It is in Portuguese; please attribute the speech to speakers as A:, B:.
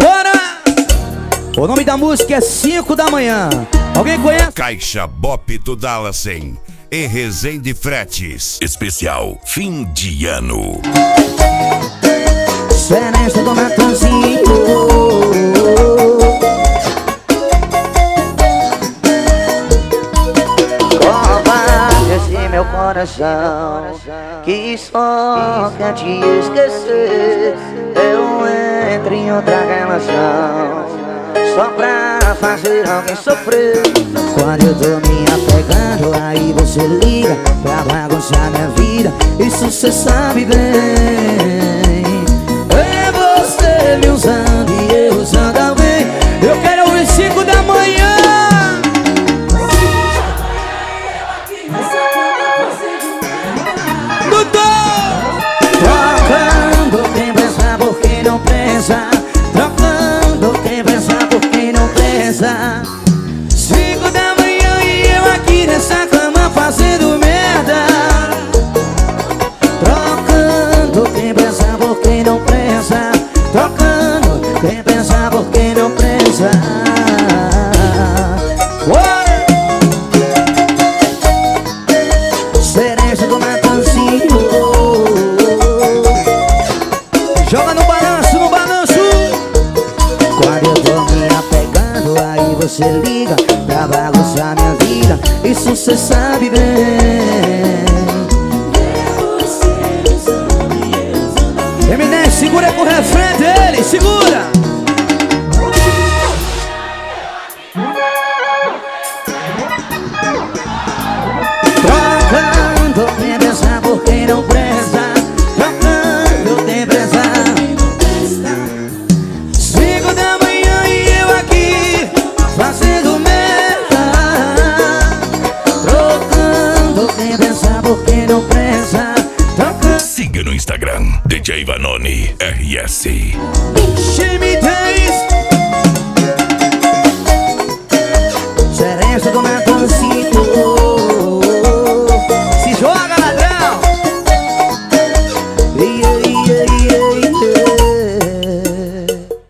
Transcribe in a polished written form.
A: Bora! O nome da música é 5 da manhã. Alguém conhece?
B: Caixa Bop do Dallasen e Resende Fretes. Especial fim de ano.
A: Seresta do Matanzinho. Covarde esse meu coração que só quer te esquecer. Eu entro em outra relação só pra fazer alguém sofrer. Quando eu tô me apegando, aí você liga pra bagunçar minha vida. Isso cê sabe bem. É você me usando e eu usando alguém. Eu quero ouvir 5 da manhã. Trocando quem pensa por quem não pensa. Trocando quem pensa por quem não pensa. 5 da manhã e eu aqui nessa cama fazendo merda. Trocando quem pensa por quem não pensa. Trocando quem pensa por quem não pensa. Cereja do Matanzinho. Joga no balanço, no balanço. Quando eu tô me apegando, aí você liga pra bagunçar minha vida. Isso cê sabe bem. Eminence, segura aí com o refrão dele, segura. Trocando quem pensa por quem não presta. Trocando quem pensa. 5 da manhã e eu aqui fazendo merda. Trocando quem pensa por quem não pensa. Trocando.
B: Siga no Instagram DJ Vanoni RS.